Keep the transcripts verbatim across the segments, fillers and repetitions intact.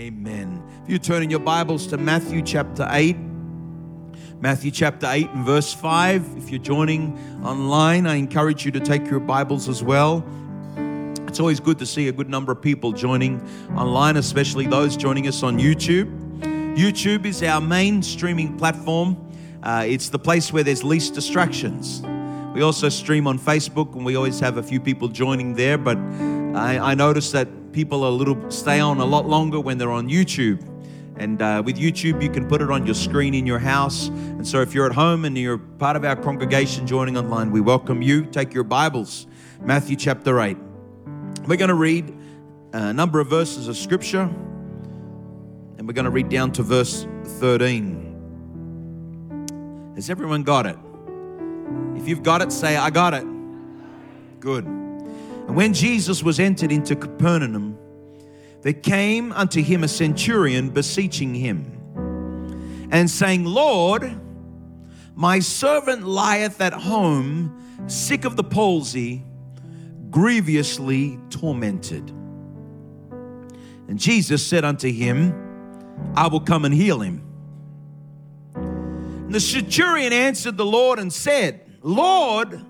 Amen. If you turn in your Bibles to Matthew chapter eight, Matthew chapter eight and verse five. If you're joining online, I encourage you to take your Bibles as well. It's always good to see a good number of people joining online, especially those joining us on YouTube. YouTube is our main streaming platform. Uh, it's the place where there's least distractions. We also stream on Facebook, and we always have a few people joining there, but I, I notice that people are a little stay on a lot longer when they're on YouTube. And uh, with YouTube, you can put it on your screen in your house. And so if you're at home and you're part of our congregation joining online, we welcome you. Take your Bibles, Matthew chapter eight. We're going to read a number of verses of Scripture, and we're going to read down to verse thirteen. Has everyone got it? If you've got it, say, I got it. Good. And when Jesus was entered into Capernaum, there came unto him a centurion beseeching him, and saying, Lord, my servant lieth at home, sick of the palsy, grievously tormented. And Jesus said unto him, I will come and heal him. And the centurion answered the Lord and said, Lord,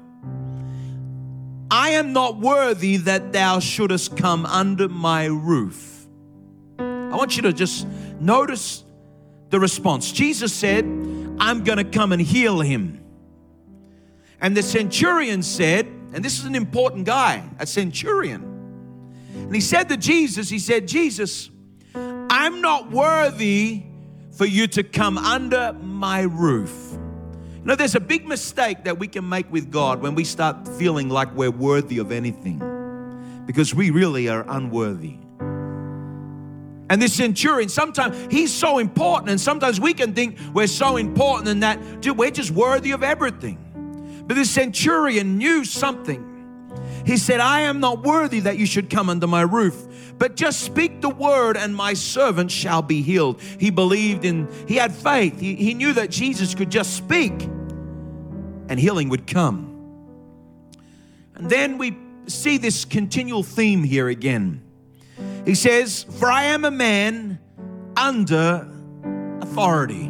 I am not worthy that thou shouldest come under my roof. I want you to just notice the response. Jesus said, I'm going to come and heal him. And the centurion said, and this is an important guy, a centurion. And he said to Jesus, he said, Jesus, I'm not worthy for you to come under my roof. You know, there's a big mistake that we can make with God when we start feeling like we're worthy of anything, because we really are unworthy. And this centurion, sometimes he's so important, and sometimes we can think we're so important and that, dude, we're just worthy of everything. But this centurion knew something. He said, I am not worthy that you should come under my roof, but just speak the word and my servant shall be healed. He believed in, he had faith. He, he knew that Jesus could just speak and healing would come. And then we see this continual theme here again. He says, for I am a man under authority.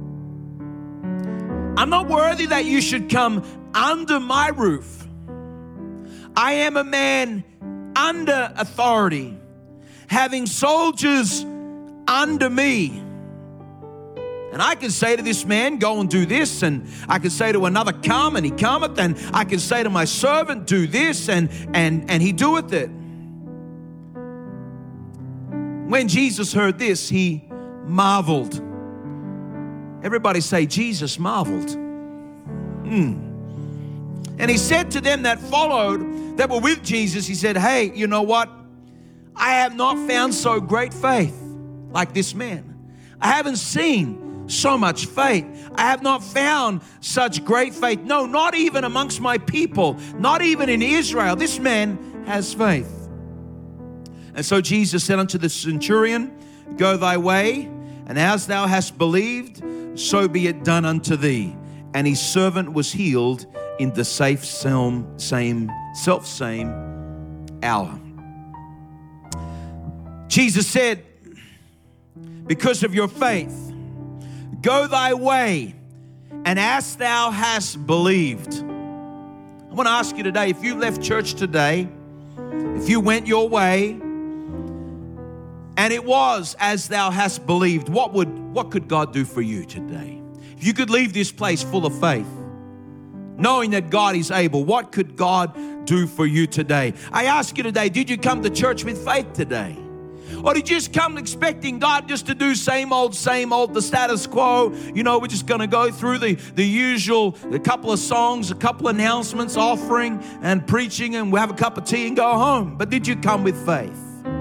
I'm not worthy that you should come under my roof. I am a man under authority, having soldiers under me. And I can say to this man, go and do this. And I can say to another, come, and he cometh. And I can say to my servant, do this, and, and, and he doeth it. When Jesus heard this, he marveled. Everybody say, Jesus marveled. Hmm. And he said to them that followed, that were with Jesus, he said, hey, you know what? I have not found so great faith like this man. I haven't seen so much faith. I have not found such great faith. No, not even amongst my people, not even in Israel. This man has faith. And so Jesus said unto the centurion, go thy way, and as thou hast believed, so be it done unto thee. And his servant was healed in the safe same, same, self-same hour. Jesus said, because of your faith, go thy way, and as thou hast believed. I want to ask you today, if you left church today, if you went your way, and it was as thou hast believed, what would, what could God do for you today? If you could leave this place full of faith, knowing that God is able, what could God do for you today? I ask you today, did you come to church with faith today? Or did you just come expecting God just to do same old, same old, the status quo? You know, we're just going to go through the, the usual, a couple of songs, a couple of announcements, offering and preaching, and we'll have a cup of tea and go home. But did you come with faith?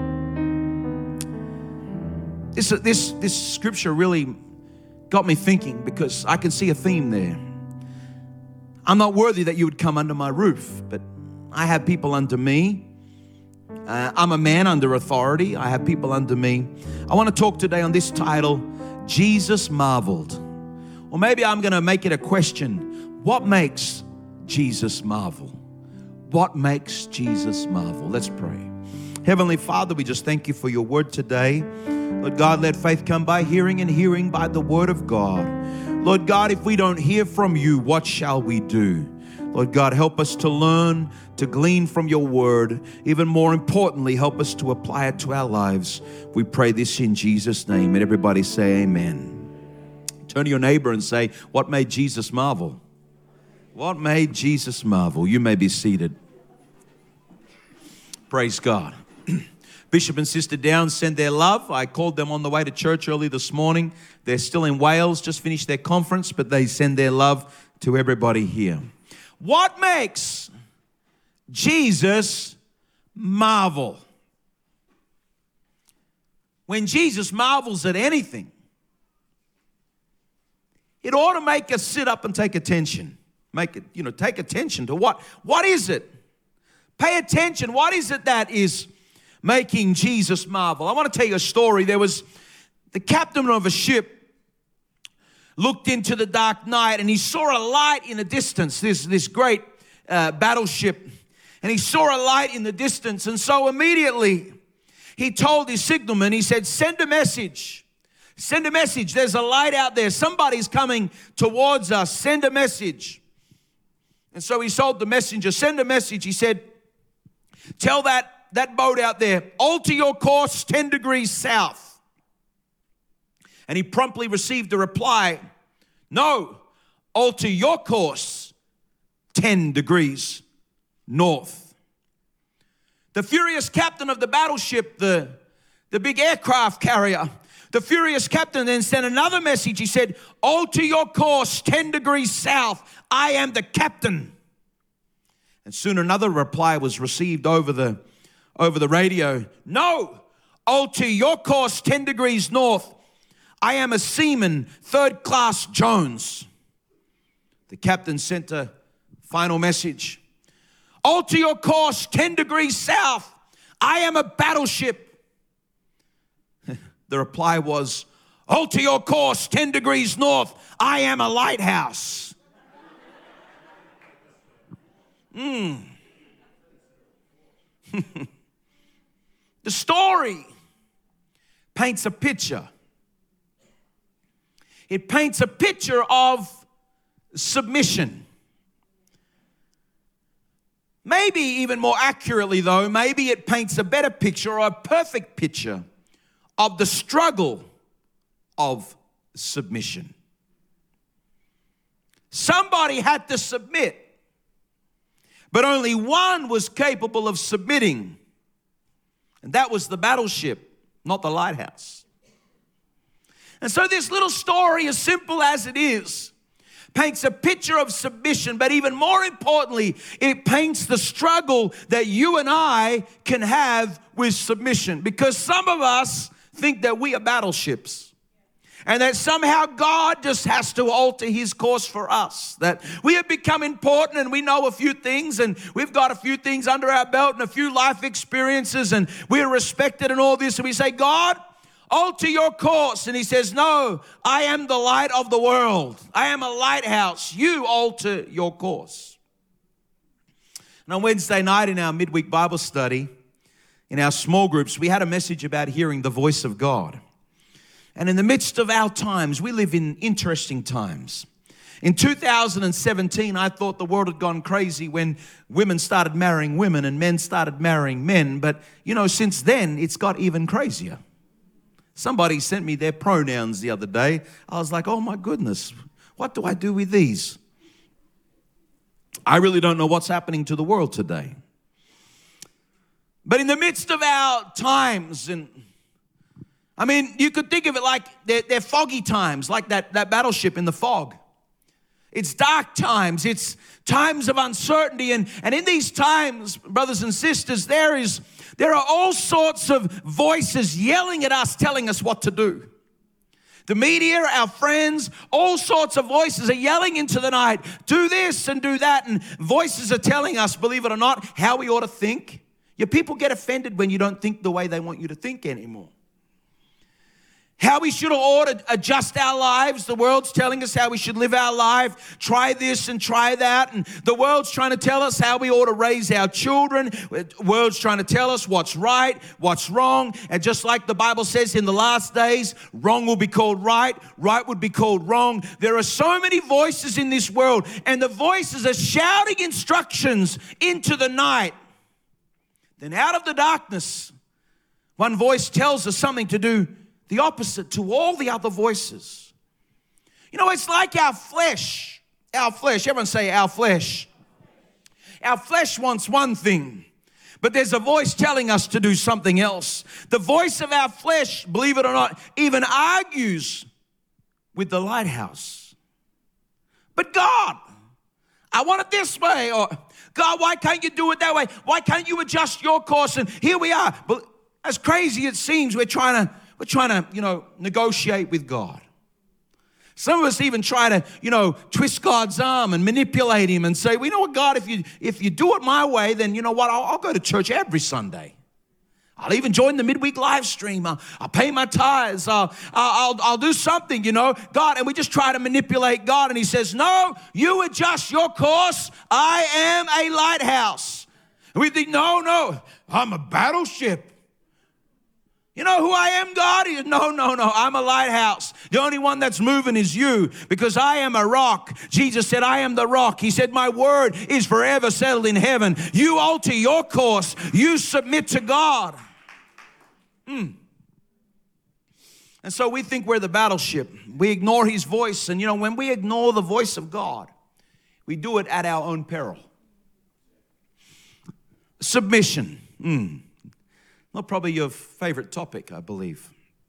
This, this, this scripture really got me thinking, because I can see a theme there. I'm not worthy that you would come under my roof, but I have people under me. Uh, I'm a man under authority. I have people under me. I want to talk today on this title, Jesus Marveled. Or maybe I'm going to make it a question. What makes Jesus marvel? What makes Jesus marvel? Let's pray. Heavenly Father, we just thank you for your word today. Lord God, let faith come by hearing, and hearing by the word of God. Lord God, if we don't hear from you, what shall we do? Lord God, help us to learn, to glean from your word. Even more importantly, help us to apply it to our lives. We pray this in Jesus' name. And everybody say amen. Turn to your neighbor and say, what made Jesus marvel? What made Jesus marvel? You may be seated. Praise God. Bishop and Sister Downs send their love. I called them on the way to church early this morning. They're still in Wales, just finished their conference, but they send their love to everybody here. What makes Jesus marvel? When Jesus marvels at anything, it ought to make us sit up and take attention. Make it, you know, take attention to what? What is it? Pay attention. What is it that is making Jesus marvel? I want to tell you a story. There was the captain of a ship looked into the dark night, and he saw a light in the distance, this, this great uh, battleship. And he saw a light in the distance. And so immediately he told his signalman, he said, send a message. Send a message. There's a light out there. Somebody's coming towards us. Send a message. And so he told the messenger, send a message. He said, tell that, that boat out there, alter your course ten degrees south. And he promptly received a reply, no, alter your course ten degrees north. The furious captain of the battleship, the, the big aircraft carrier, the furious captain then sent another message. He said, alter your course ten degrees south. I am the captain. And soon another reply was received over the, over the radio. No, alter your course ten degrees north. I am a seaman, third class Jones. The captain sent a final message. Alter your course ten degrees south. I am a battleship. The reply was, alter your course ten degrees north. I am a lighthouse. Mm. The story paints a picture. It paints a picture of submission. Maybe even more accurately though, maybe it paints a better picture or a perfect picture of the struggle of submission. Somebody had to submit, but only one was capable of submitting, and that was the battleship, not the lighthouse. And so this little story, as simple as it is, paints a picture of submission, but even more importantly, it paints the struggle that you and I can have with submission. Because some of us think that we are battleships, and that somehow God just has to alter his course for us. That we have become important and we know a few things, and we've got a few things under our belt and a few life experiences, and we're respected and all this. And we say, God, alter your course. And he says, no, I am the light of the world. I am a lighthouse. You alter your course. And on Wednesday night in our midweek Bible study, in our small groups, we had a message about hearing the voice of God. And in the midst of our times, we live in interesting times. In two thousand seventeen, I thought the world had gone crazy when women started marrying women and men started marrying men. But, you know, since then, it's got even crazier. Somebody sent me their pronouns the other day. I was like, oh my goodness, what do I do with these? I really don't know what's happening to the world today. But in the midst of our times, and I mean, you could think of it like they're, they're foggy times, like that, that battleship in the fog. It's dark times. It's times of uncertainty. And, and in these times, brothers and sisters, there is there are all sorts of voices yelling at us, telling us what to do. The media, our friends, all sorts of voices are yelling into the night, do this and do that. And voices are telling us, believe it or not, how we ought to think. Your people get offended when you don't think the way they want you to think anymore. How how we should ought to adjust our lives. The world's telling us how we should live our life. Try this and try that. And the world's trying to tell us how we ought to raise our children. The world's trying to tell us what's right, what's wrong. And just like the Bible says, in the last days, wrong will be called right, right would be called wrong. There are so many voices in this world, and the voices are shouting instructions into the night. Then out of the darkness, one voice tells us something to do the opposite to all the other voices. You know, it's like our flesh. Our flesh. Everyone say our flesh. Our flesh wants one thing, but there's a voice telling us to do something else. The voice of our flesh, believe it or not, even argues with the lighthouse. But God, I want it this way. Or God, why can't you do it that way? Why can't you adjust your course? And here we are. But as crazy it seems, we're trying to, we're trying to, you know, negotiate with God. Some of us even try to, you know, twist God's arm and manipulate him and say, well, you know what, God, if you if you do it my way, then you know what, I'll, I'll go to church every Sunday. I'll even join the midweek live stream. I'll, I'll pay my tithes. I'll, I'll, I'll do something, you know. God, and we just try to manipulate God. And he says, no, you adjust your course. I am a lighthouse. And we think, no, no, I'm a battleship. You know who I am, God? He said, no, no, no, I'm a lighthouse. The only one that's moving is you, because I am a rock. Jesus said, I am the rock. He said, my word is forever settled in heaven. You alter your course. You submit to God. Mm. And so we think we're the battleship. We ignore his voice. And you know, when we ignore the voice of God, we do it at our own peril. Submission. Mm. Well, probably your favorite topic, I believe.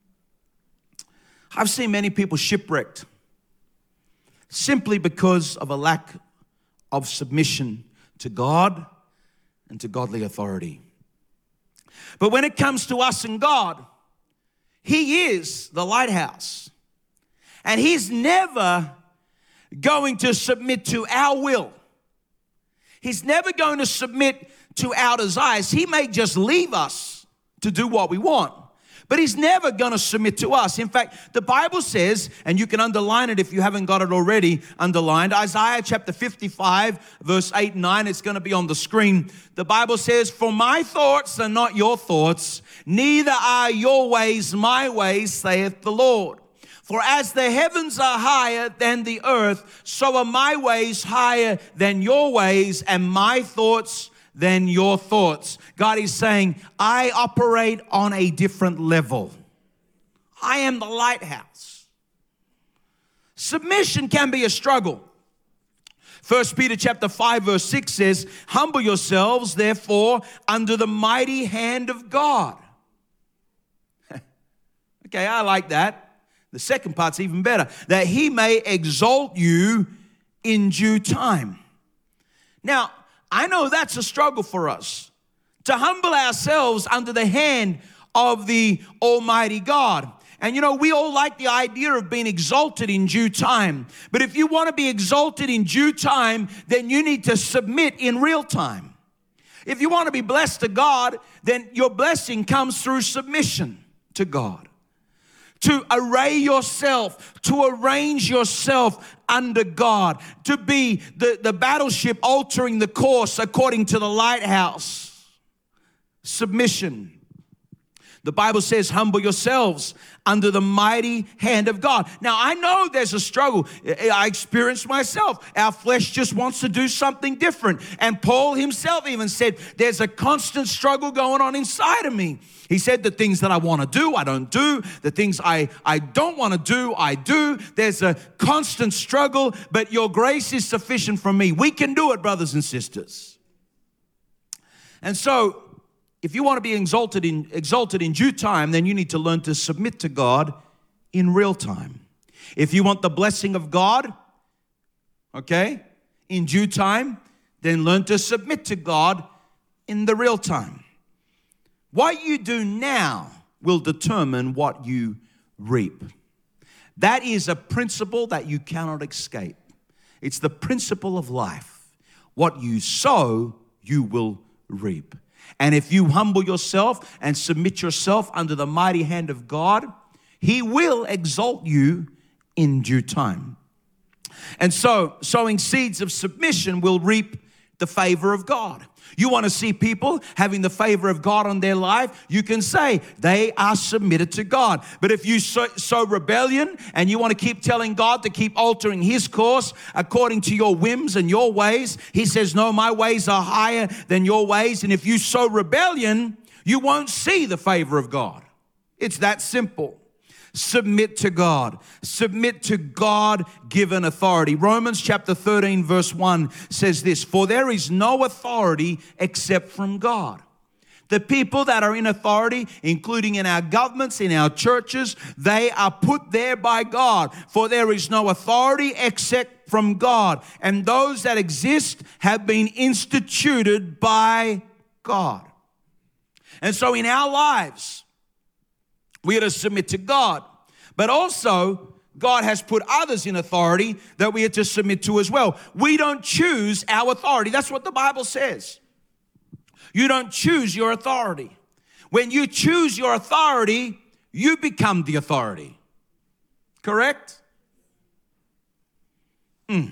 I've seen many people shipwrecked simply because of a lack of submission to God and to godly authority. But when it comes to us and God, he is the lighthouse. And he's never going to submit to our will. He's never going to submit to our desires. He may just leave us to do what we want, but he's never going to submit to us. In fact, the Bible says, and you can underline it if you haven't got it already underlined, Isaiah chapter fifty-five, verse eight and nine, it's going to be on the screen. The Bible says, for my thoughts are not your thoughts, neither are your ways my ways, saith the Lord. For as the heavens are higher than the earth, so are my ways higher than your ways, and my thoughts than your thoughts. God is saying, I operate on a different level. I am the lighthouse. Submission can be a struggle. First Peter chapter five verse six says, humble yourselves therefore under the mighty hand of God. Okay, I like that. The second part's even better. That he may exalt you in due time. Now, I know that's a struggle for us, to humble ourselves under the hand of the Almighty God. And you know, we all like the idea of being exalted in due time. But if you want to be exalted in due time, then you need to submit in real time. If you want to be blessed to God, then your blessing comes through submission to God. To array yourself, to arrange yourself under God, to be the, the battleship altering the course according to the lighthouse. Submission. The Bible says, humble yourselves under the mighty hand of God. Now, I know there's a struggle. I experienced myself. Our flesh just wants to do something different. And Paul himself even said, there's a constant struggle going on inside of me. He said, the things that I want to do, I don't do. The things I, I don't want to do, I do. There's a constant struggle, but your grace is sufficient for me. We can do it, brothers and sisters. And so, if you want to be exalted in, exalted in due time, then you need to learn to submit to God in real time. If you want the blessing of God, okay, in due time, then learn to submit to God in the real time. What you do now will determine what you reap. That is a principle that you cannot escape. It's the principle of life. What you sow, you will reap. And if you humble yourself and submit yourself under the mighty hand of God, He will exalt you in due time. And so, sowing seeds of submission will reap the favor of God. You want to see people having the favor of God on their life, you can say they are submitted to God. But if you sow, sow rebellion and you want to keep telling God to keep altering His course according to your whims and your ways, He says, no, my ways are higher than your ways. And if you sow rebellion, you won't see the favor of God. It's that simple. Submit to God. Submit to God-given authority. Romans chapter thirteen verse one says this, for there is no authority except from God. The people that are in authority, including in our governments, in our churches, they are put there by God. For there is no authority except from God. And those that exist have been instituted by God. And so in our lives, we are to submit to God. But also, God has put others in authority that we are to submit to as well. We don't choose our authority. That's what the Bible says. You don't choose your authority. When you choose your authority, you become the authority. Correct? Mm.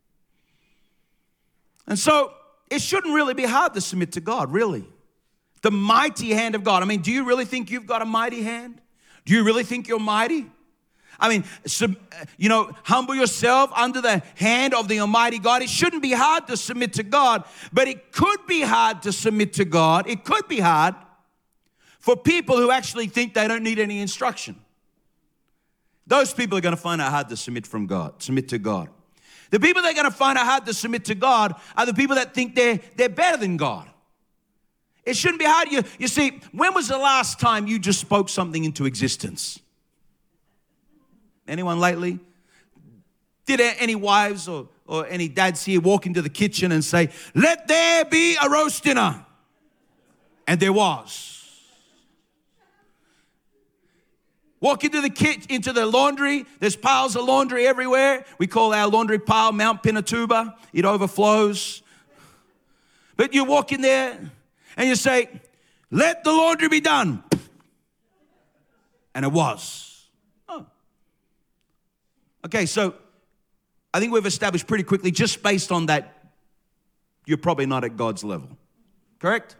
And so, it shouldn't really be hard to submit to God, really. The mighty hand of God. I mean, do you really think you've got a mighty hand? Do you really think you're mighty? I mean, sub, you know, humble yourself under the hand of the Almighty God. It shouldn't be hard to submit to God, but it could be hard to submit to God. It could be hard for people who actually think they don't need any instruction. Those people are going to find it hard to submit from God, submit to God. The people that are going to find it hard to submit to God are the people that think they're, they're better than God. It shouldn't be hard. You, you see, when was the last time you just spoke something into existence? Anyone lately? Did any wives or, or any dads here walk into the kitchen and say, let there be a roast dinner? And there was. Walk into the kit, into the laundry. There's piles of laundry everywhere. We call our laundry pile Mount Pinatuba. It overflows. But you walk in there and you say, let the laundry be done. And it was. Oh. Okay, so I think we've established pretty quickly, just based on that, you're probably not at God's level. Correct?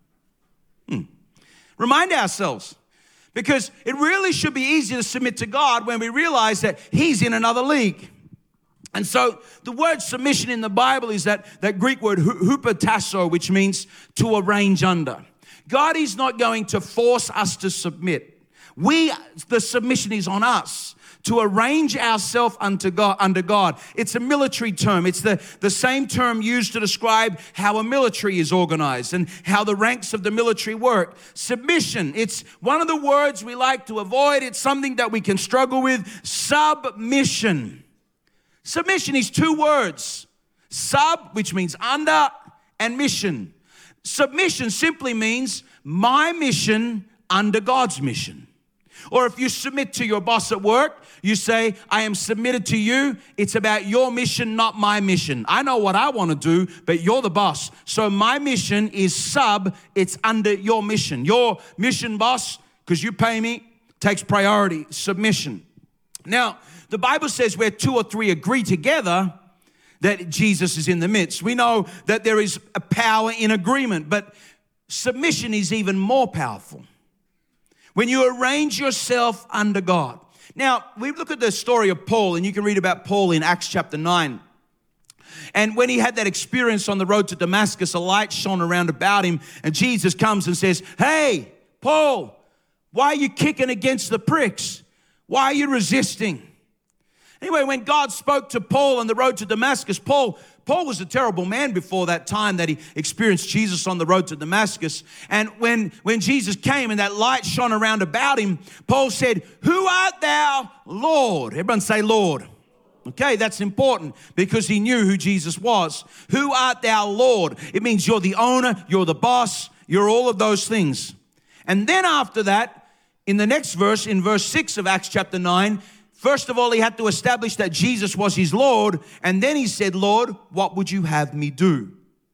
Hmm. Remind ourselves, because it really should be easy to submit to God when we realize that He's in another league. And so the word submission in the Bible is that, that Greek word hupotasso, which means to arrange under. God is not going to force us to submit. We, the submission is on us to arrange ourselves unto God, under God. It's a military term. It's the, the same term used to describe how a military is organized and how the ranks of the military work. Submission, it's one of the words we like to avoid. It's something that we can struggle with. Submission. Submission is two words. Sub, which means under, and mission. Submission simply means my mission under God's mission. Or if you submit to your boss at work, you say, I am submitted to you. It's about your mission, not my mission. I know what I want to do, but you're the boss. So my mission is sub, it's under your mission. Your mission, boss, because you pay me, takes priority, submission. Now, the Bible says where two or three agree together, that Jesus is in the midst. We know that there is a power in agreement, but submission is even more powerful. When you arrange yourself under God. Now, we look at the story of Paul, and you can read about Paul in Acts chapter nine. And when he had that experience on the road to Damascus, a light shone around about him, and Jesus comes and says, hey, Paul, why are you kicking against the pricks? Why are you resisting? Anyway, when God spoke to Paul on the road to Damascus, Paul, Paul was a terrible man before that time that he experienced Jesus on the road to Damascus. And when, when Jesus came and that light shone around about him, Paul said, who art thou, Lord? Everyone say, Lord. Okay, that's important because he knew who Jesus was. Who art thou, Lord? It means you're the owner, you're the boss, you're all of those things. And then after that, in the next verse, in verse six of Acts chapter nine, first of all, he had to establish that Jesus was his Lord. And then he said, Lord, what would you have me do?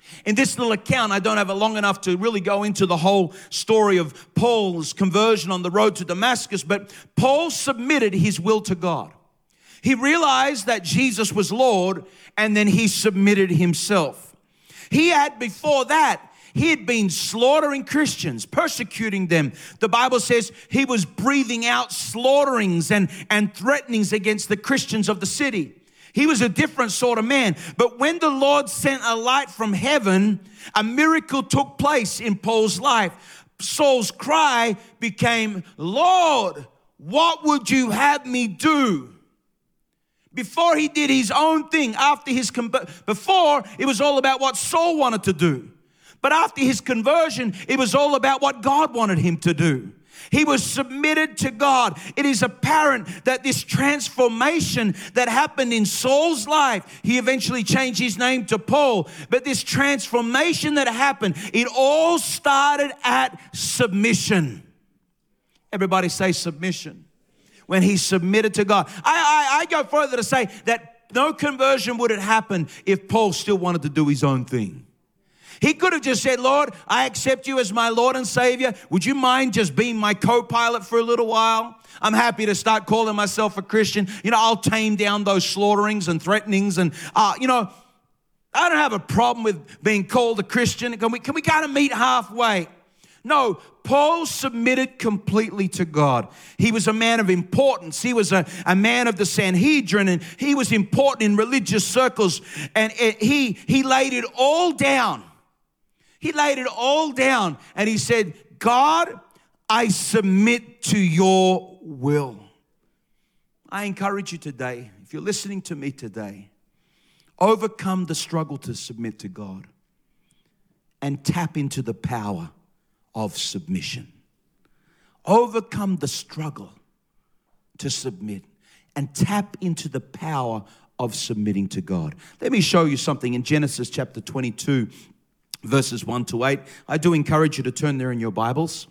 In this little account, I don't have it long enough to really go into the whole story of Paul's conversion on the road to Damascus, but Paul submitted his will to God. He realized that Jesus was Lord, and then he submitted himself. He had before that, he had been slaughtering Christians, persecuting them. The Bible says he was breathing out slaughterings and, and threatenings against the Christians of the city. He was a different sort of man. But when the Lord sent a light from heaven, a miracle took place in Paul's life. Saul's cry became, Lord, what would you have me do? Before he did his own thing, after his before it was all about what Saul wanted to do. But after his conversion, it was all about what God wanted him to do. He was submitted to God. It is apparent that this transformation that happened in Saul's life, he eventually changed his name to Paul, but this transformation that happened, it all started at submission. Everybody say submission. When he submitted to God. I, I, I go further to say that no conversion would have happened if Paul still wanted to do his own thing. He could have just said, Lord, I accept you as my Lord and Savior. Would you mind just being my co-pilot for a little while? I'm happy to start calling myself a Christian. You know, I'll tame down those slaughterings and threatenings. And, uh, you know, I don't have a problem with being called a Christian. Can we, can we kind of meet halfway? No, Paul submitted completely to God. He was a man of importance. He was a, a man of the Sanhedrin, and he was important in religious circles. And it, he, he laid it all down. He laid it all down and he said, God, I submit to your will. I encourage you today, if you're listening to me today, overcome the struggle to submit to God and tap into the power of submission. Overcome the struggle to submit and tap into the power of submitting to God. Let me show you something in Genesis chapter twenty-two. Verses one to eight. I do encourage you to turn there in your Bibles.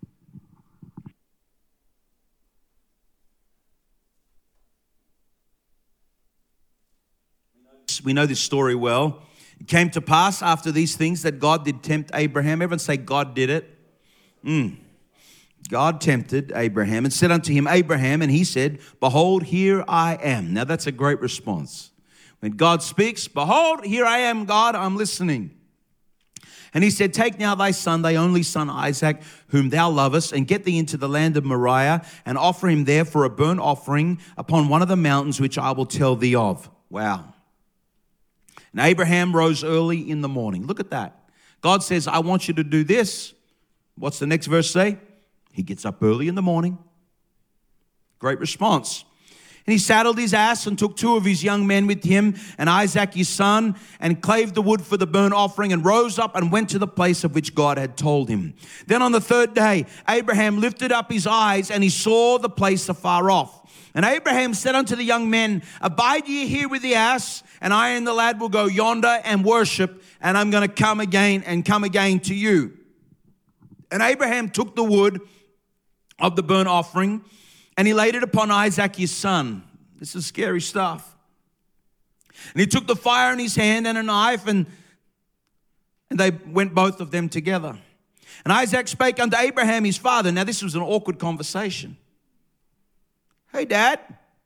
We know this story well. It came to pass after these things that God did tempt Abraham. Everyone say God did it. Mm. God tempted Abraham and said unto him, Abraham, and he said, behold, here I am. Now that's a great response. When God speaks, behold, here I am, God, I'm listening. And he said, take now thy son, thy only son Isaac, whom thou lovest, and get thee into the land of Moriah, and offer him there for a burnt offering upon one of the mountains which I will tell thee of. Wow. And Abraham rose early in the morning. Look at that. God says, I want you to do this. What's the next verse say? He gets up early in the morning. Great response. And he saddled his ass and took two of his young men with him and Isaac his son and clave the wood for the burnt offering and rose up and went to the place of which God had told him. Then on the third day, Abraham lifted up his eyes and he saw the place afar off. And Abraham said unto the young men, abide ye here with the ass, and I and the lad will go yonder and worship, and I'm going to come again and come again to you. And Abraham took the wood of the burnt offering, and he laid it upon Isaac his son. This is scary stuff. And he took the fire in his hand and a knife, and, and they went both of them together. And Isaac spake unto Abraham his father. Now this was an awkward conversation. Hey, Dad.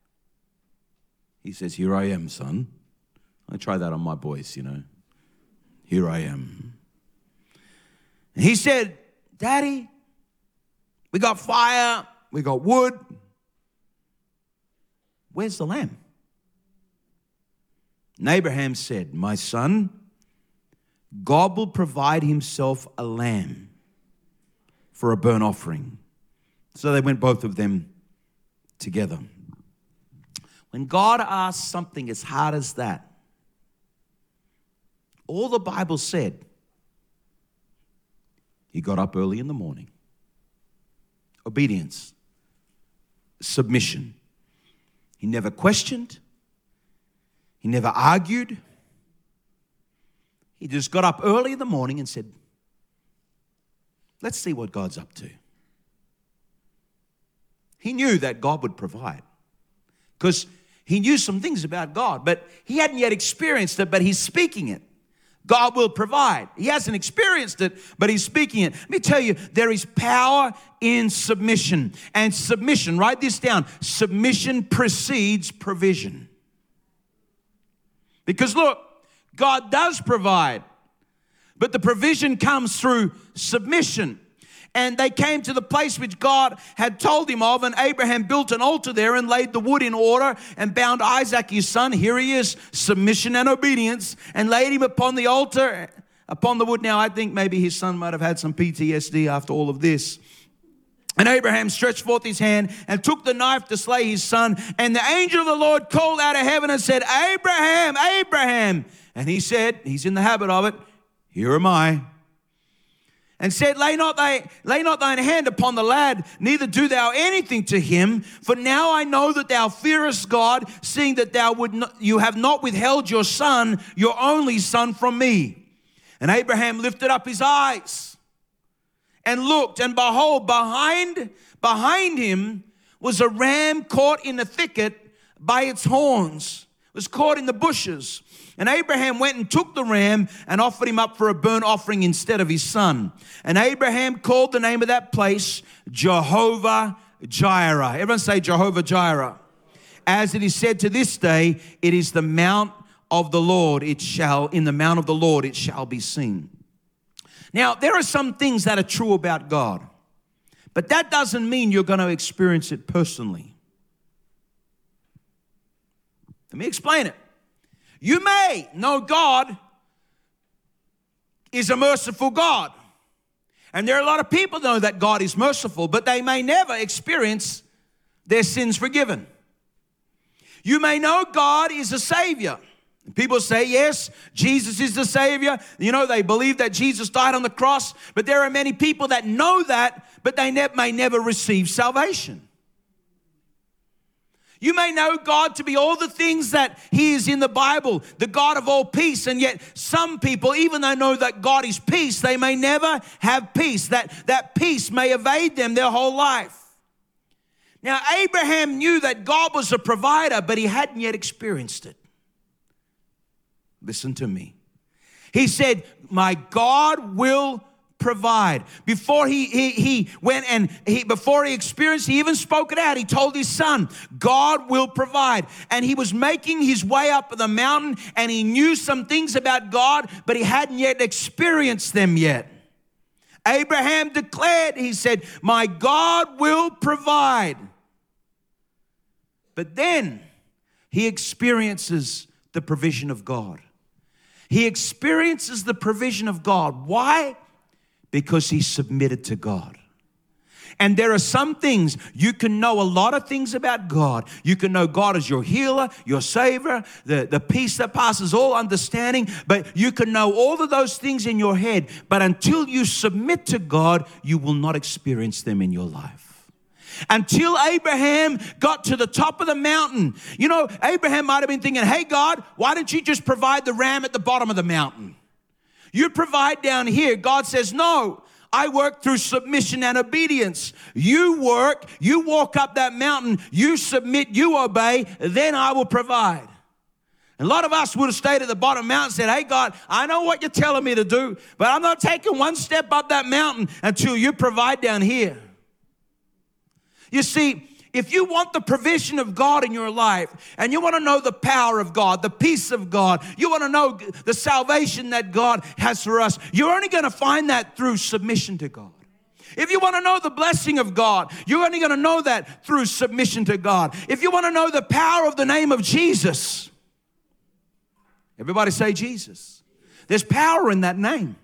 He says, here I am, son. I try that on my boys, you know. Here I am. And he said, Daddy, we got fire. We got wood. Where's the lamb? And Abraham said, my son, God will provide himself a lamb for a burnt offering. So they went both of them together. When God asks something as hard as that, all the Bible said, he got up early in the morning. Obedience. Submission. He never questioned. He never argued. He just got up early in the morning and said, let's see what God's up to. He knew that God would provide because he knew some things about God, but he hadn't yet experienced it, but he's speaking it. God will provide. He hasn't experienced it, but he's speaking it. Let me tell you, there is power in submission. And submission, write this down, submission precedes provision. Because look, God does provide, but the provision comes through submission. And they came to the place which God had told him of, and Abraham built an altar there and laid the wood in order and bound Isaac his son. Here he is, submission and obedience, and laid him upon the altar, upon the wood. Now, I think maybe his son might have had some P T S D after all of this. And Abraham stretched forth his hand and took the knife to slay his son. And the angel of the Lord called out of heaven and said, Abraham, Abraham. And he said, he's in the habit of it, here am I. And said, lay not, thy, lay not thine hand upon the lad, neither do thou anything to him. For now I know that thou fearest God, seeing that thou would not, you have not withheld your son, your only son, from me. And Abraham lifted up his eyes and looked, and behold, behind, behind him was a ram caught in the thicket by its horns. It was caught in the bushes. And Abraham went and took the ram and offered him up for a burnt offering instead of his son. And Abraham called the name of that place Jehovah Jireh. Everyone say Jehovah Jireh. As it is said to this day, it is the mount of the Lord. It shall, in the mount of the Lord, it shall be seen. Now, there are some things that are true about God, but that doesn't mean you're going to experience it personally. Let me explain it. You may know God is a merciful God. And there are a lot of people know that God is merciful, but they may never experience their sins forgiven. You may know God is a Savior. People say, yes, Jesus is the Savior. You know, they believe that Jesus died on the cross, but there are many people that know that, but they ne- may never receive salvation. You may know God to be all the things that He is in the Bible, the God of all peace, and yet some people, even though they know that God is peace, they may never have peace. That, that peace may evade them their whole life. Now, Abraham knew that God was a provider, but he hadn't yet experienced it. Listen to me. He said, my God will provide. Before he, he, he went and he, before he experienced, he even spoke it out. He told his son, God will provide. And he was making his way up the mountain, and he knew some things about God, but he hadn't yet experienced them yet. Abraham declared, he said, my God will provide. But then he experiences the provision of God. He experiences the provision of God. Why? Because he submitted to God. And there are some things, you can know a lot of things about God. You can know God as your healer, your savior, the, the peace that passes all understanding. But you can know all of those things in your head. But until you submit to God, you will not experience them in your life. Until Abraham got to the top of the mountain. You know, Abraham might have been thinking, hey, God, why don't you just provide the ram at the bottom of the mountain? You provide down here. God says, no, I work through submission and obedience. You work, you walk up that mountain, you submit, you obey, then I will provide. And a lot of us would have stayed at the bottom of the mountain and said, hey, God, I know what you're telling me to do, but I'm not taking one step up that mountain until you provide down here. You see, if you want the provision of God in your life, and you want to know the power of God, the peace of God, you want to know the salvation that God has for us, you're only going to find that through submission to God. If you want to know the blessing of God, you're only going to know that through submission to God. If you want to know the power of the name of Jesus, everybody say Jesus. There's power in that name.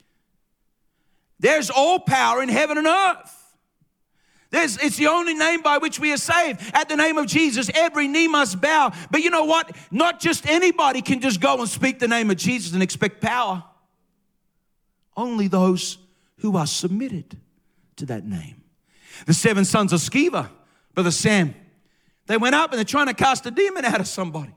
There's all power in heaven and earth. There's, it's the only name by which we are saved. At the name of Jesus, every knee must bow. But you know what? Not just anybody can just go and speak the name of Jesus and expect power. Only those who are submitted to that name. The seven sons of Sceva, Brother Sam, they went up and they're trying to cast a demon out of somebody.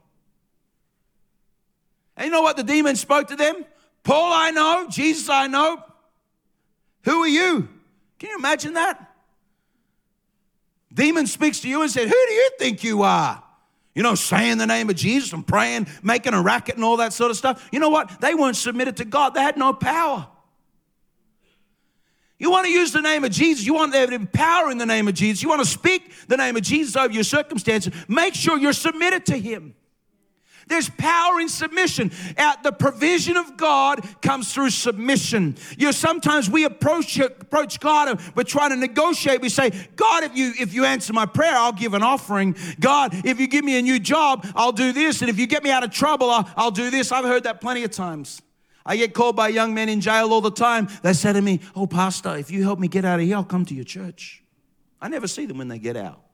And you know what the demon spoke to them? Paul I know, Jesus I know. Who are you? Can you imagine that? Demon speaks to you and said, who do you think you are? You know, saying the name of Jesus and praying, making a racket and all that sort of stuff. You know what? They weren't submitted to God. They had no power. You want to use the name of Jesus. You want there to be power in the name of Jesus. You want to speak the name of Jesus over your circumstances. Make sure you're submitted to him. There's power in submission. At the provision of God comes through submission. You know, sometimes we approach approach God and we're trying to negotiate. We say, God, if you if you answer my prayer, I'll give an offering. God, if you give me a new job, I'll do this. And if you get me out of trouble, I'll, I'll do this. I've heard that plenty of times. I get called by young men in jail all the time. They say to me, oh, Pastor, if you help me get out of here, I'll come to your church. I never see them when they get out.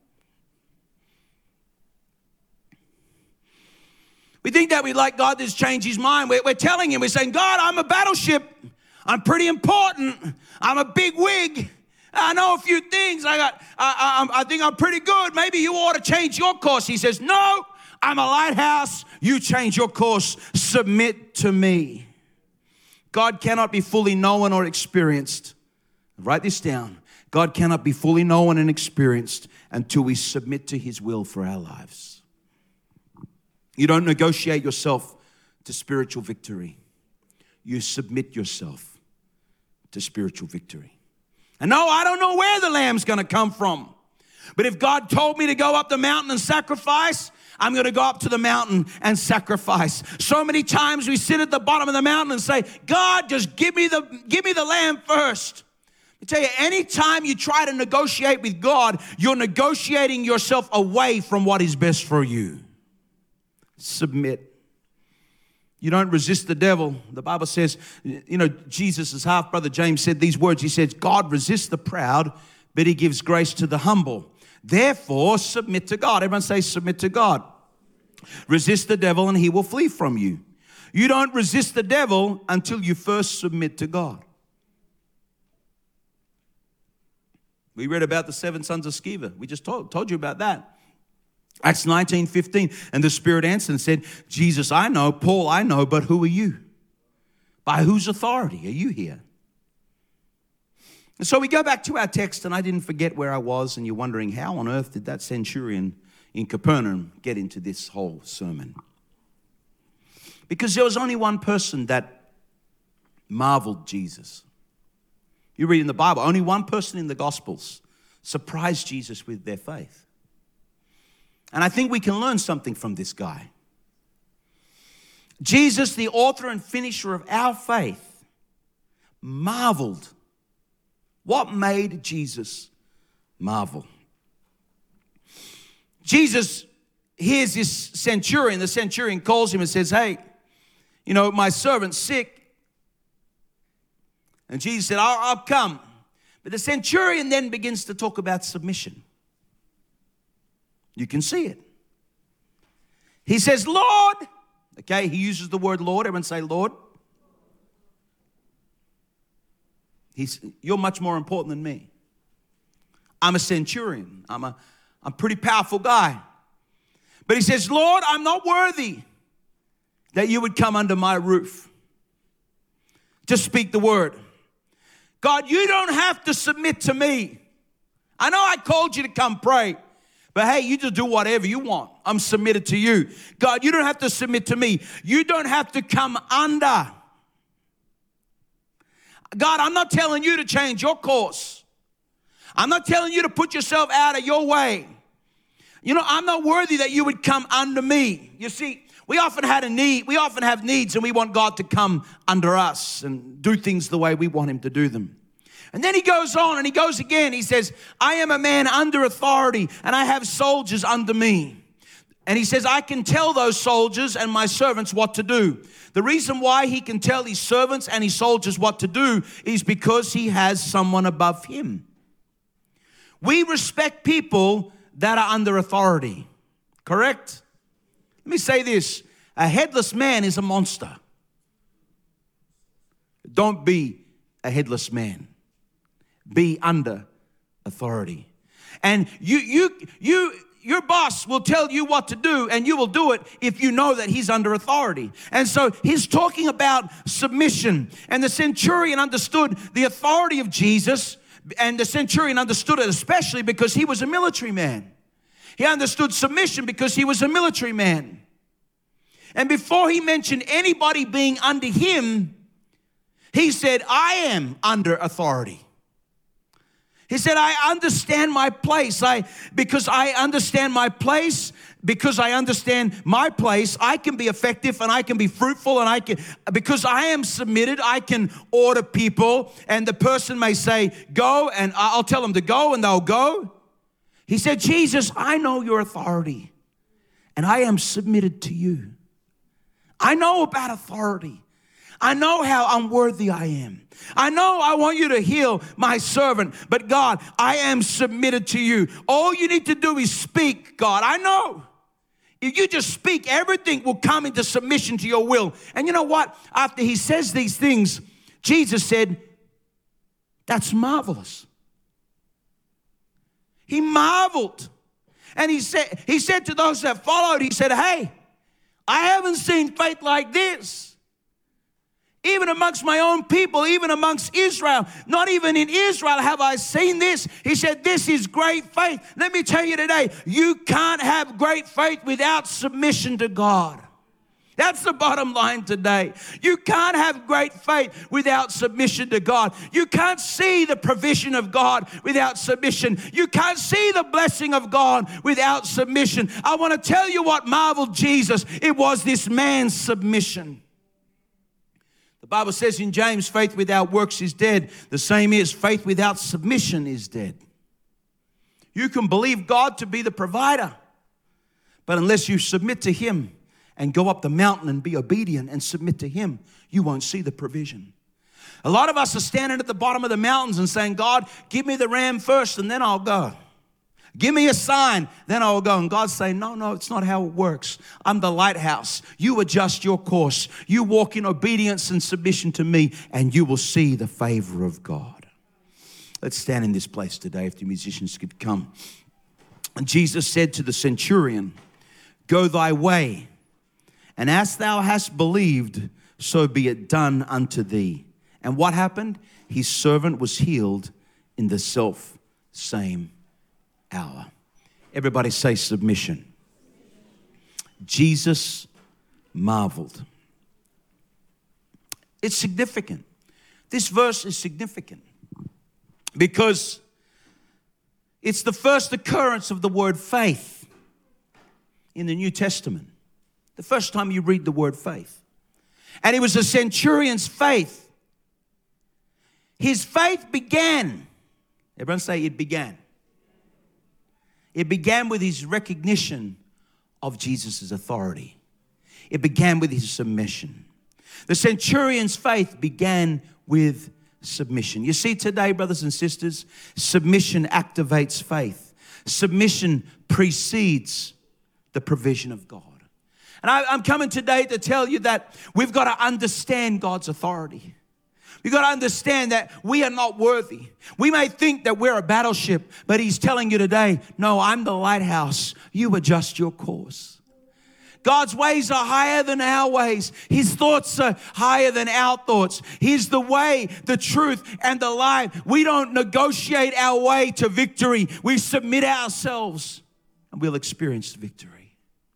We think that we like God to change his mind. We're, we're telling him, we're saying, God, I'm a battleship. I'm pretty important. I'm a big wig. I know a few things. I got. I, I, I think I'm pretty good. Maybe you ought to change your course. He says, no, I'm a lighthouse. You change your course. Submit to me. God cannot be fully known or experienced. Write this down. God cannot be fully known and experienced until we submit to his will for our lives. You don't negotiate yourself to spiritual victory. You submit yourself to spiritual victory. And no, I don't know where the lamb's going to come from. But if God told me to go up the mountain and sacrifice, I'm going to go up to the mountain and sacrifice. So many times we sit at the bottom of the mountain and say, God, just give me the, give me the lamb first. I tell you, anytime you try to negotiate with God, you're negotiating yourself away from what is best for you. Submit. You don't resist the devil. The Bible says, you know, Jesus' half-brother James said these words. He says, God resists the proud, but he gives grace to the humble. Therefore, submit to God. Everyone say, submit to God. Resist the devil and he will flee from you. You don't resist the devil until you first submit to God. We read about the seven sons of Sceva. We just told, told you about that. Acts nineteen fifteen, and the Spirit answered and said, Jesus, I know, Paul, I know, but who are you? By whose authority are you here? And so we go back to our text, and I didn't forget where I was, and you're wondering, how on earth did that centurion in Capernaum get into this whole sermon? Because there was only one person that marveled Jesus. You read in the Bible, only one person in the Gospels surprised Jesus with their faith. And I think we can learn something from this guy. Jesus, the author and finisher of our faith, marveled. What made Jesus marvel? Jesus hears this centurion. The centurion calls him and says, hey, you know, my servant's sick. And Jesus said, I'll, I'll come. But the centurion then begins to talk about submission. You can see it. He says, Lord. Okay, he uses the word Lord. Everyone say Lord. He's, you're much more important than me. I'm a centurion. I'm a I'm a pretty powerful guy. But he says, Lord, I'm not worthy that you would come under my roof. Just speak the word. God, you don't have to submit to me. I know I called you to come pray. But hey, you just do whatever you want. I'm submitted to you. God, you don't have to submit to me. You don't have to come under. God, I'm not telling you to change your course. I'm not telling you to put yourself out of your way. You know, I'm not worthy that you would come under me. You see, we often had a need. We often have needs and we want God to come under us and do things the way we want him to do them. And then he goes on and he goes again. He says, I am a man under authority and I have soldiers under me. And he says, I can tell those soldiers and my servants what to do. The reason why he can tell his servants and his soldiers what to do is because he has someone above him. We respect people that are under authority. Correct? Let me say this. A headless man is a monster. Don't be a headless man. Be under authority. And you, you, you, your boss will tell you what to do and you will do it if you know that he's under authority. And so he's talking about submission. And the centurion understood the authority of Jesus, and the centurion understood it especially because he was a military man. He understood submission because he was a military man. And before he mentioned anybody being under him, he said, I am under authority. He said, I understand my place. I because I understand my place, because I understand my place, I can be effective and I can be fruitful, and I can, because I am submitted, I can order people, and the person may say, go, and I'll tell them to go and they'll go. He said, Jesus, I know your authority and I am submitted to you. I know about authority. I know how unworthy I am. I know I want you to heal my servant, but God, I am submitted to you. All you need to do is speak, God. I know. If you just speak, everything will come into submission to your will. And you know what? After he says these things, Jesus said, that's marvelous. He marveled. And he said, he said to those that followed, he said, hey, I haven't seen faith like this. Even amongst my own people, even amongst Israel, not even in Israel have I seen this. He said, this is great faith. Let me tell you today, you can't have great faith without submission to God. That's the bottom line today. You can't have great faith without submission to God. You can't see the provision of God without submission. You can't see the blessing of God without submission. I want to tell you what marveled Jesus. It was this man's submission. The Bible says in James, faith without works is dead. The same is, faith without submission is dead. You can believe God to be the provider, but unless you submit to him and go up the mountain and be obedient and submit to him, you won't see the provision. A lot of us are standing at the bottom of the mountains and saying, God, give me the ram first and then I'll go. Give me a sign, then I'll go. And God's saying, no, no, it's not how it works. I'm the lighthouse. You adjust your course. You walk in obedience and submission to me, and you will see the favor of God. Let's stand in this place today if the musicians could come. And Jesus said to the centurion, go thy way, and as thou hast believed, so be it done unto thee. And what happened? His servant was healed in the self same hour. Everybody say submission. Jesus marveled. It's significant. This verse is significant because it's the first occurrence of the word faith in the New Testament. The first time you read the word faith. And it was a centurion's faith. His faith began. Everyone say it began. It began with his recognition of Jesus' authority. It began with his submission. The centurion's faith began with submission. You see today, brothers and sisters, submission activates faith. Submission precedes the provision of God. And I, I'm coming today to tell you that we've got to understand God's authority. We've got to understand that we are not worthy. We may think that we're a battleship, but he's telling you today, no, I'm the lighthouse. You adjust your course. God's ways are higher than our ways. His thoughts are higher than our thoughts. He's the way, the truth, and the life. We don't negotiate our way to victory. We submit ourselves, and we'll experience victory.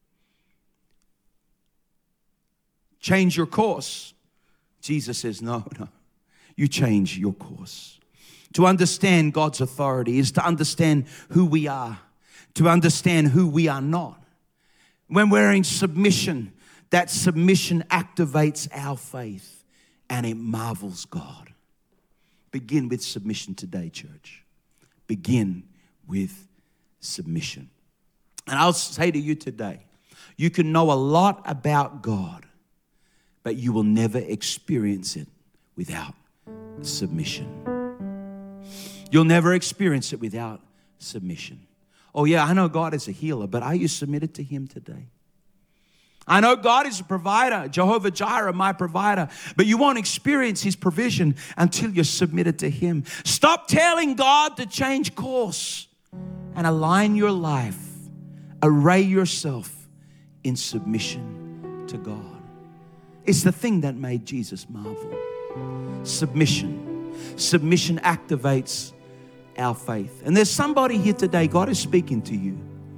Change your course. Jesus says, no, no. You change your course. To understand God's authority is to understand who we are, to understand who we are not. When we're in submission, that submission activates our faith and it marvels God. Begin with submission today, church. Begin with submission. And I'll say to you today, you can know a lot about God, but you will never experience it without submission. You'll never experience it without submission. Oh yeah, I know God is a healer, but are you submitted to him today? I know God is a provider, Jehovah Jireh, my provider, but you won't experience his provision until you're submitted to him. Stop telling God to change course and align your life, array yourself in submission to God. It's the thing that made Jesus marvel. Submission. Submission activates our faith. And there's somebody here today, God is speaking to you.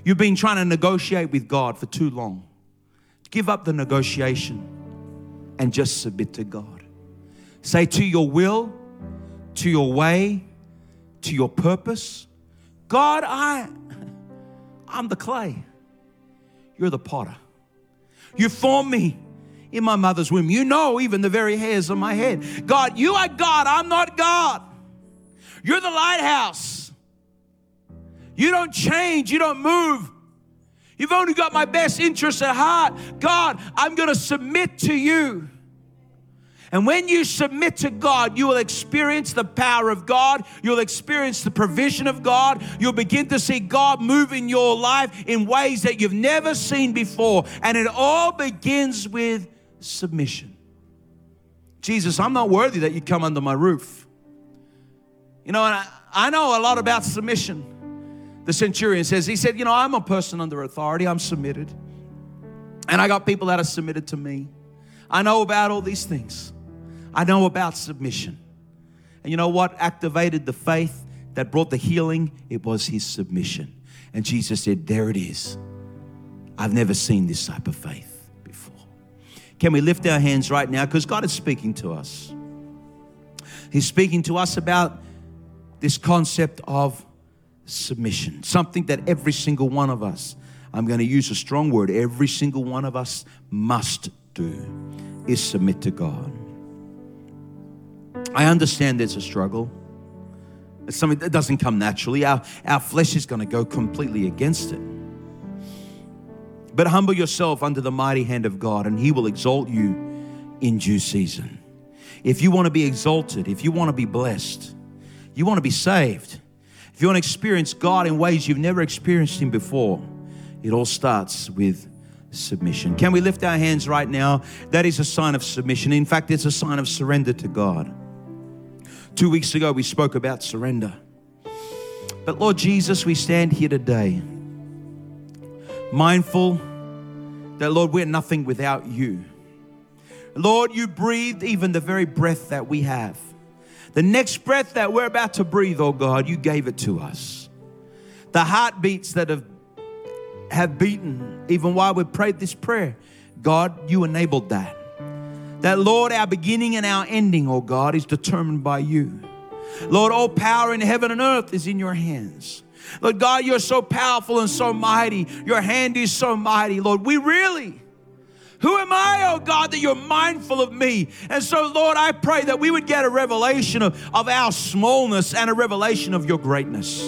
You've been trying to negotiate with God for too long. Give up the negotiation and just submit to God. Say, to your will, to your way, to your purpose. God, I, I'm the clay. You're the potter. You formed me in my mother's womb. You know even the very hairs on my head. God, you are God. I'm not God. You're the lighthouse. You don't change. You don't move. You've only got my best interests at heart. God, I'm going to submit to you. And when you submit to God, you will experience the power of God. You'll experience the provision of God. You'll begin to see God move in your life in ways that you've never seen before. And it all begins with submission. Jesus, I'm not worthy that you come under my roof. You know, and I, I know a lot about submission. The centurion says, he said, you know, I'm a person under authority. I'm submitted. And I got people that are submitted to me. I know about all these things. I know about submission. And you know what activated the faith that brought the healing? It was his submission. And Jesus said, there it is. I've never seen this type of faith before. Can we lift our hands right now? Because God is speaking to us. He's speaking to us about this concept of submission. Something that every single one of us, I'm going to use a strong word, every single one of us must do is submit to God. I understand there's a struggle. It's something that doesn't come naturally. Our, our flesh is going to go completely against it. But humble yourself under the mighty hand of God, and he will exalt you in due season. If you want to be exalted, if you want to be blessed, you want to be saved, if you want to experience God in ways you've never experienced him before, it all starts with submission. Can we lift our hands right now? That is a sign of submission. In fact, it's a sign of surrender to God. Two weeks ago, we spoke about surrender. But Lord Jesus, we stand here today mindful that, Lord, we're nothing without you. Lord, you breathed even the very breath that we have. The next breath that we're about to breathe, oh God, you gave it to us. The heartbeats that have, have beaten even while we prayed this prayer, God, you enabled that. That, Lord, our beginning and our ending, oh God, is determined by you. Lord, all power in heaven and earth is in your hands. Lord God, you're so powerful and so mighty. Your hand is so mighty. Lord, we really, who am I, oh God, that you're mindful of me? And so, Lord, I pray that we would get a revelation of, of our smallness and a revelation of your greatness.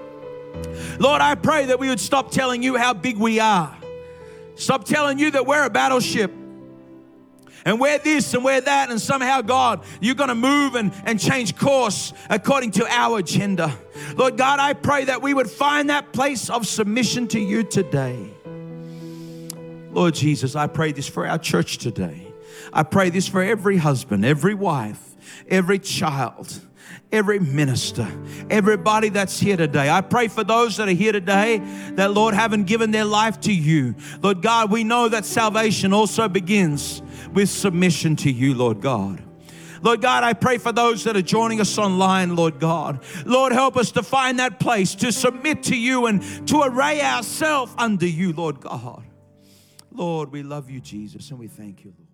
Lord, I pray that we would stop telling you how big we are. Stop telling you that we're a battleship. And we're this and we're that, and somehow, God, you're going to move and, and change course according to our agenda. Lord God, I pray that we would find that place of submission to you today. Lord Jesus, I pray this for our church today. I pray this for every husband, every wife, every child, every minister, everybody that's here today. I pray for those that are here today that, Lord, haven't given their life to you. Lord God, we know that salvation also begins with submission to you, Lord God. Lord God, I pray for those that are joining us online, Lord God. Lord, help us to find that place to submit to you and to array ourselves under you, Lord God. Lord, we love you, Jesus, and we thank you, Lord.